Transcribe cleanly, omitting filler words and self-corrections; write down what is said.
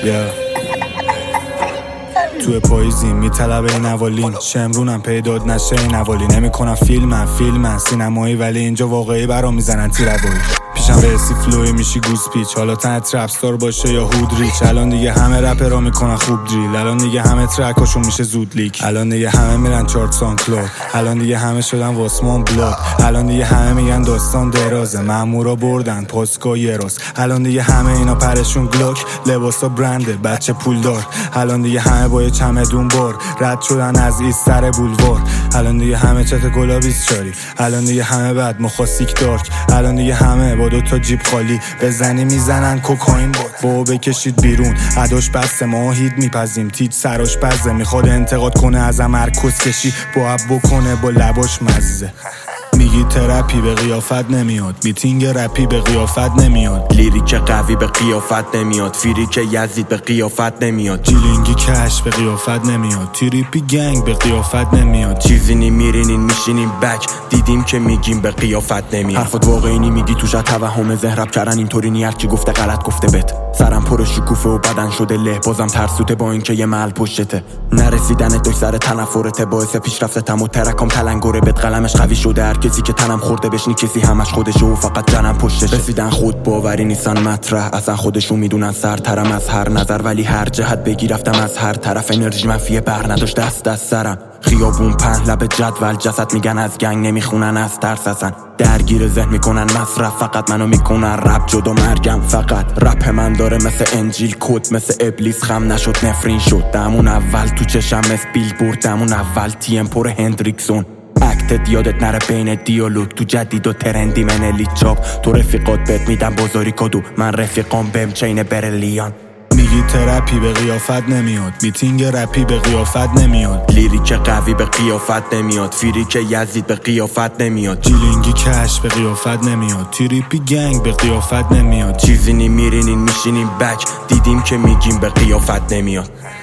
تو پاییزی میطلبه نوالین، شمرونم پیداد نشه نوالی. نمیکنم فیلمن سینمایی، ولی اینجا واقعی برام میزنن تیروایی. پیشم برسی فلوی میشی گوز پیچ، حالا تنت ترپستار باشه یا هود ریچ. الان دیگه همه رپرها میکنن خوب دریل، الان دیگه همه ترکاشون میشه زود لیک. الان دیگه همه میرن چارت سان کلود، الان دیگه همه شدن واسمان بلاد. الان دیگه همه میگن داستان درازه، مامورا بردن پاسکا یه راست. الان دیگه همه اینا پرشون گلوک، لباسا برنده بچه پولدار. الان دیگه همه با یه چمدون بار رد شدن از ایستر بولوار. الان دیگه همه چت گلابیز چاری، الان دیگه همه بعد مخاصیک دارک. الان دیگه همه با 2 جیب خالی بزنی میزنن کوکائین با بکشید بیرون. عداش بسته ما هید میپزیم، تیج سراش بزه میخواد انتقاد کنه ازم هر کس کشی با بکنه با لباش مزه. میگی ترپی به قیافت نمیاد، میتینگ رپی به قیافت نمیاد، لیریک قوی به قیافت نمیاد، فیریک یزید به قیافت نمیاد، جیلینگی کش به قیافت نمیاد، تریپی گنگ به قیافت نمیاد. چیزی میرینین میشینین بک، دیدیم که میگیم به قیافت نمیاد. حرفات واقعی میگی توش توهم ذهن رپ کردن اینطوری نی، هرچی گفته غلط گفته بت. سرم پر شکوفه و بدن شده له، بازم ترسوته با اینکه یه محل پشتته. نرسیدنت دوش سر تنفرته، باعث پیشرفتم و ترکام تلنگره بت. قلمش قوی شده، هر کسی که تنم خورده بشنی کسی همش خودشه و فقط جنم پشتشه. رسیدن خود باوری نیستن مطرح، اصلا خودشون میدونن سرترم از هر نظر، ولی هر جهت بگی رفتم از هر طرف. انرژی منفیه بر نداشت دست سرم، خیابون پهن لب جدول جسد میگن از گنگ نمیخونن از ترس اصلا. درگیر ذهن میکنن مصرف، فقط منو میکنن رپ جدا مرگم. فقط رپ من داره مثل انجیل کد، مثل ابلیس خم نشد نفرین شد. دمون اول تو چشم مثل بیل بورد، دمون اول تیم پر هندریکسون. اکتت یادت نره بین دیالوگ، تو جدید و ترندی من الیت چاپ. تو رفیقات بهت میدم بزاری کدو، من رفیقام بهم چین برلیان. میگی ترپی به قیافت نمیاد، میتینگ رپی به قیافت نمیاد، لیریک قوی به قیافت نمیاد، فیریک یزید به قیافت نمیاد، جیلینگی کش به قیافت نمیاد، تریپی گنگ به قیافت نمیاد. چیزی میرینین میشینین بک، دیدیم که میگیم به قیافت نمیاد.